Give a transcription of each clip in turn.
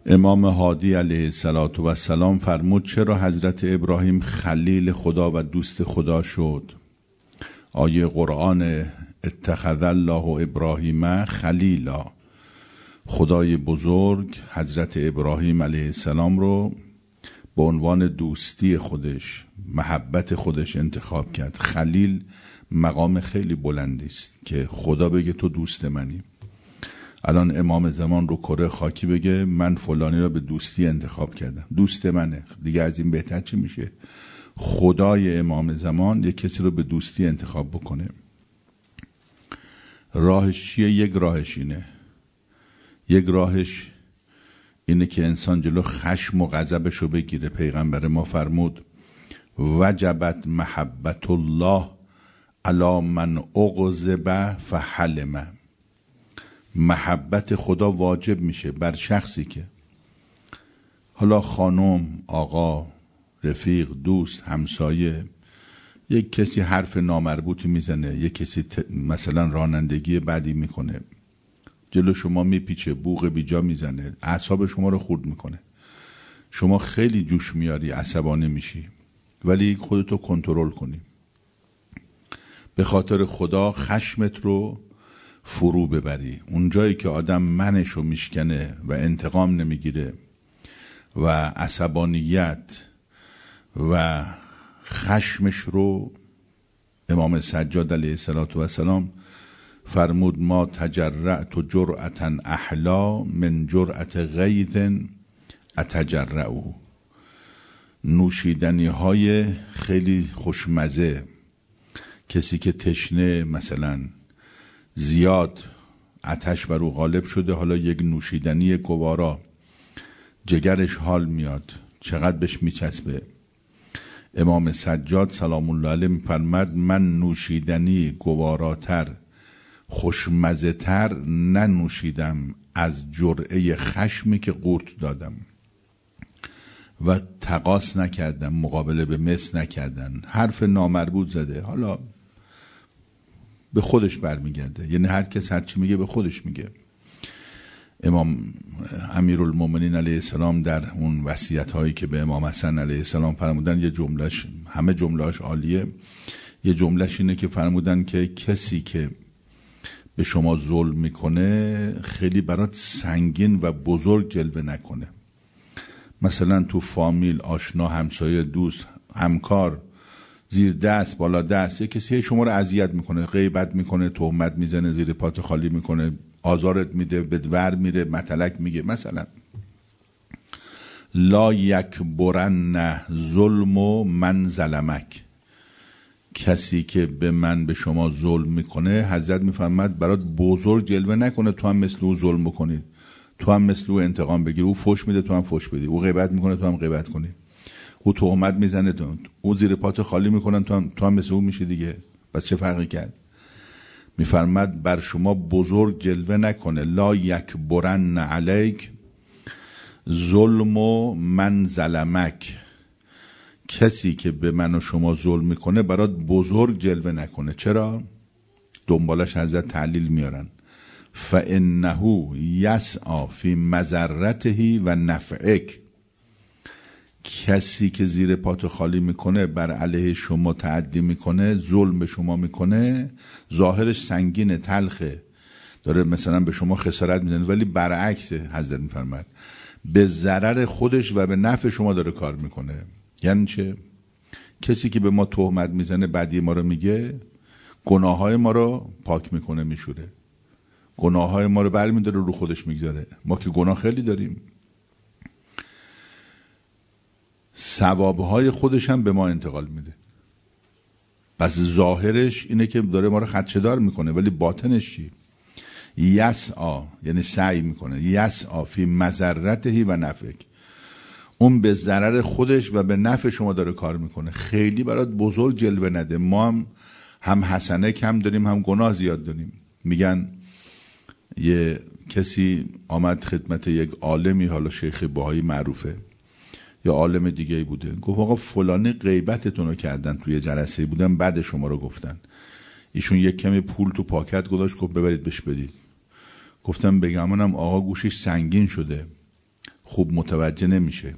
امام هادی علیه السلام فرمود چرا حضرت ابراهیم خلیل خدا و دوست خدا شد؟ آیه قرآن اتخذ الله ابراهیم خلیلا، خدای بزرگ حضرت ابراهیم علیه السلام رو به عنوان دوستی خودش، محبت خودش انتخاب کرد. خلیل مقام خیلی بلندی است که خدا بگه تو دوست منی. الان امام زمان رو کره خاکی بگه من فلانی را به دوستی انتخاب کردم، دوست منه، دیگه از این بهتر چی میشه؟ خدای امام زمان یک کسی رو به دوستی انتخاب بکنه. راهش چیه؟ یک راهش اینه که انسان جلو خشم و غضبش رو بگیره. پیغمبر ما فرمود وجبت محبت الله علی من اغضب فحلم. محبت خدا واجب میشه بر شخصی که، حالا خانم، آقا، رفیق، دوست، همسایه، یک کسی حرف نامربوطی میزنه، یک کسی مثلا رانندگی بدی میکنه، جلو شما میپیچه، بوق بیجا میزنه، اعصاب شما رو خورد میکنه، شما خیلی جوش میاری، عصبانی میشی، ولی خودتو کنترل کنی. به خاطر خدا خشمت رو فرو ببری. اون جایی که آدم منشو میشکنه و انتقام نمیگیره و عصبانیت و خشمش رو، امام سجاد علیه السلام فرمود ما تجرعت جرعتا احلا من جرعت غیظ اتجرعه. نوشیدنی های خیلی خوشمزه، کسی که تشنه، مثلا زیاد آتش بر او غالب شده، حالا یک نوشیدنی گوارا، جگرش حال میاد، چقدر بهش میچسبه. امام سجاد سلام الله علیه میفرماد من نوشیدنی گواراتر، خوشمزه تر ننوشیدم از جرعه خشمی که قورت دادم و تقاس نکردم، مقابله به مس نکردن. حرف نامربوط زده، حالا به خودش برمیگرده، یعنی هر کس هر چی میگه به خودش میگه. امام امیرالمومنین علیه السلام در اون وصیت هایی که به امام حسن علیه السلام فرمودن، یه جملهش، همه جملهاش عالیه، یه جملهش اینه که فرمودن که کسی که به شما ظلم میکنه خیلی برات سنگین و بزرگ جلوه نکنه. مثلا تو فامیل، آشنا، همسایه، دوست، همکار، زیر دست، بالا دست، یه کسی شما رو اذیت میکنه، غیبت میکنه، تهمت میزنه، زیر پات خالی میکنه، آزارت میده، بدور میره، متلک میگه. مثلا لا یکبرن ظلم من ظلمک. کسی که به من، به شما ظلم میکنه، حضرت میفرماد برات بزرگ جلوه نکنه تو هم مثل او ظلم بکنی، تو هم مثل او انتقام بگیر. او فحش میده تو هم فحش بدی، او غیبت میکنه تو هم غیبت کنی، او تهمت میزنه او زیر پات خالی میکنن تو هم مثل او میشه دیگه. بس چه فرقی کرد؟ میفرماد بر شما بزرگ جلوه نکنه. لا یکبرن علیک ظلم من ظلمک. کسی که به من و شما ظلم میکنه برات بزرگ جلوه نکنه. چرا؟ دنبالش حضرت تعلیل میارن فانه یسعی فی مضرته و نفعک. کسی که زیر پات خالی میکنه، بر علیه شما تعدی میکنه، ظلم به شما میکنه، ظاهرش سنگینه، تلخه، داره مثلا به شما خسارت میزنه، ولی برعکس حضرت میفرماد به ضرر خودش و به نفع شما داره کار میکنه. یعنی چه؟ کسی که به ما تهمت میزنه، بدی ما رو میگه، گناههای ما رو پاک میکنه، میشوره، گناههای ما رو برمیداره رو خودش میگذاره. ما که گناه خیلی داریم، ثوابهای خودش هم به ما انتقال میده. پس ظاهرش اینه که داره ما رو خدشه‌دار میکنه، ولی باطنش چی؟ یسعی، یعنی سعی میکنه، یسعی فی مضرته و نفعک. اون به ضرر خودش و به نفع شما داره کار میکنه. خیلی برات بزرگ جلوه نده. ما هم حسنه کم داریم، هم گناه زیاد داریم. میگن یه کسی آمد خدمت یک عالمی، حالا شیخ بهایی معروفه یا عالم دیگه بوده، گفت آقا فلانی غیبتتون رو کردن، توی جلسه بودن بعد شما رو گفتن. ایشون یک کمی پول تو پاکت گذاشت، گفت ببرید بهش بدید. گفتم بگمانم آقا گوشش سنگین شده، خوب متوجه نمیشه.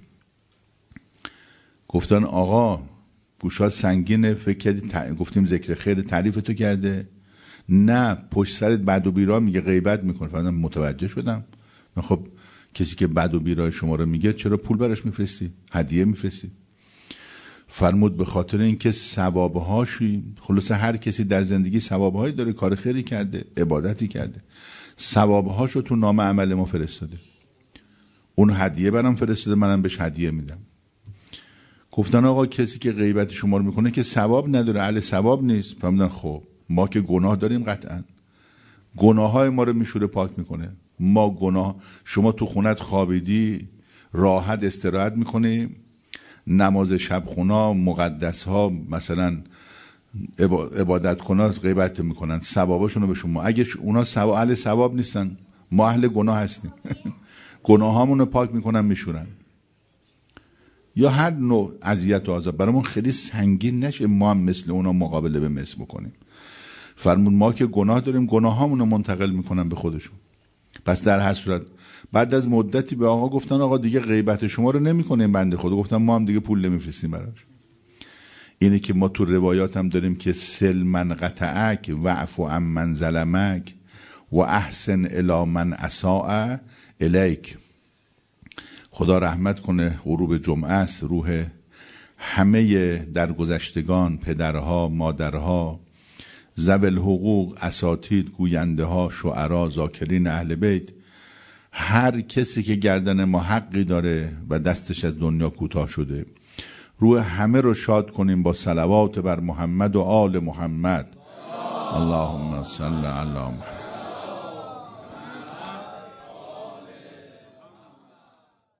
گفتن آقا گوشات سنگینه، فکر کردی گفتیم ذکر خیر تعریف تو کرده؟ نه، پشت سرت بد و بیرا میگه، غیبت میکنه. فردا متوجه شدم. خب کسی که بد و بیرا شما رو میگه چرا پول براش میفرستی؟ هدیه میفرستی؟ فرمود به خاطر اینکه ثوابهاشی، خلاصه هر کسی در زندگی ثوابهایی داره، کار خیری کرده، عبادتی کرده، ثوابهاشو تو نامه عمل ما فرستاده. اون هدیه برام فرستاده، منم بهش هدیه میدم. گفتن آقا کسی که غیبت شما رو میکنه که ثواب نداره، اهل ثواب نیست. فرمودن خب ما که گناه داریم، قطعا گناههای ما رو میشوره، پاک میکنه. ما گناه، شما تو خونت خوابیدی، راحت استراحت میکنی، نماز شب خونا، مقدس ها، مثلا عبادت کنها غیبت میکنن، ثواباشون رو به شما. اگه اونا اهل ثواب نیستن، ما اهل گناه هستیم. گناهامون رو پاک میکنن، میشورن. یا هر نوع اذیت و عذاب برامون خیلی سنگین نشه ما هم مثل اونا مقابله به مثل بکنیم. فرمود ما که گناه داریم، گناهامون رو منتقل میکنن به خودشون. پس در هر صورت بعد از مدتی به آقا گفتن آقا دیگه غیبت شما رو نمیکنیم بنده خدا. گفتن ما هم دیگه پول نمیفرستیم براش. اینه که ما تو روایات هم داریم که سل من قطعک واعف عن من ظلمک و احسن الی من اساء الیک. خدا رحمت کنه، غروب جمعه است، روح همه درگذشتگان، پدرها، مادرها، ذوی الحقوق، اساتید، گوینده ها، شعرا، ذاکرین اهل بیت، هر کسی که گردن ما حقی داره و دستش از دنیا کوتاه شده، روح همه رو شاد کنیم با صلوات بر محمد و آل محمد. اللهم صل علی محمد.